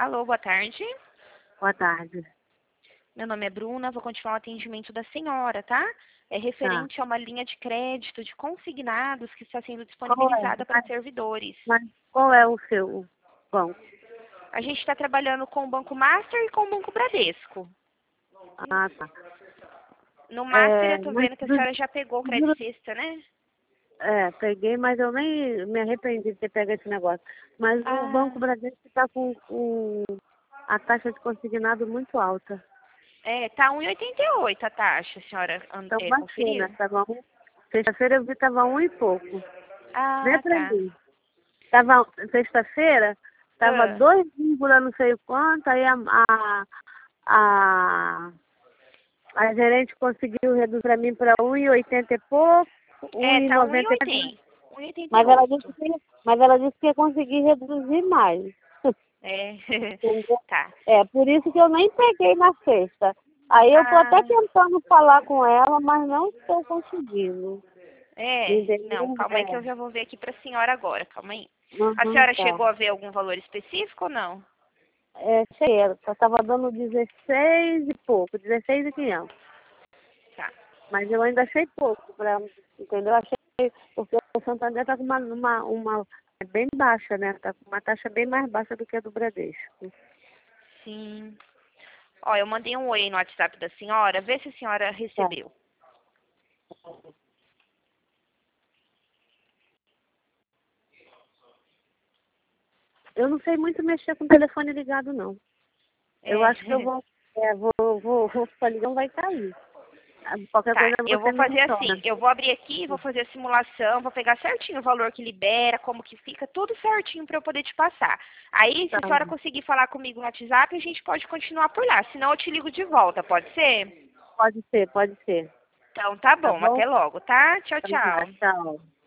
Alô, boa tarde. Boa tarde. Meu nome é Bruna, vou continuar o atendimento da senhora, tá? É referente a uma linha de crédito de consignados que está sendo disponibilizada para servidores. Mas qual é o seu banco? A gente está trabalhando com o Banco Master e com o Banco Bradesco. Ah, tá. No Master eu tô Mas vendo que a senhora já pegou o crédito sexta, né? peguei, mas eu nem me arrependi de ter pego esse negócio. Mas o Banco Bradesco está com a taxa de consignado muito alta. Tá 1,88 a taxa, a senhora Então baixou, conferiu? né? Sexta-feira eu vi estava 1 e pouco. Vê pra Tá. mim. Sexta-feira, estava 2, não sei o quanto, aí a, a gerente conseguiu reduzir para mim para 1,80 e pouco, Tá 1,90 e pouco. 1,88. Mas ela disse que ia conseguir reduzir mais. Entendeu? Tá. Por isso que eu nem peguei na sexta. Aí eu tô até tentando falar com ela, mas não estou conseguindo. Não, calma aí que eu já vou ver aqui pra senhora agora, calma aí. A Uhum, senhora tá. chegou a ver algum valor específico ou não? Cheguei, ela estava dando 16 e pouco, 16.500. Tá. Mas eu ainda achei pouco, entendeu? Achei, porque o Santander está com uma bem baixa, né? Está com uma taxa bem mais baixa do que a do Bradesco. Sim. Ó, eu mandei um oi no WhatsApp da senhora, vê se a senhora Tá. recebeu. Eu não sei muito mexer com o telefone ligado, não. Eu acho que eu vou ficar ligando, vai cair. Qualquer Tá, coisa eu você vou me fazer assim, retorna. eu vou abrir aqui, vou fazer a simulação, vou pegar certinho o valor que libera, como que fica, tudo certinho para eu poder te passar. Aí, se Tá. a senhora conseguir falar comigo no WhatsApp, a gente pode continuar por lá, senão eu te ligo de volta, pode ser? Pode ser, pode ser. Então tá Tá bom, bom? até logo, tá? Tchau, Tá, tchau. tchau.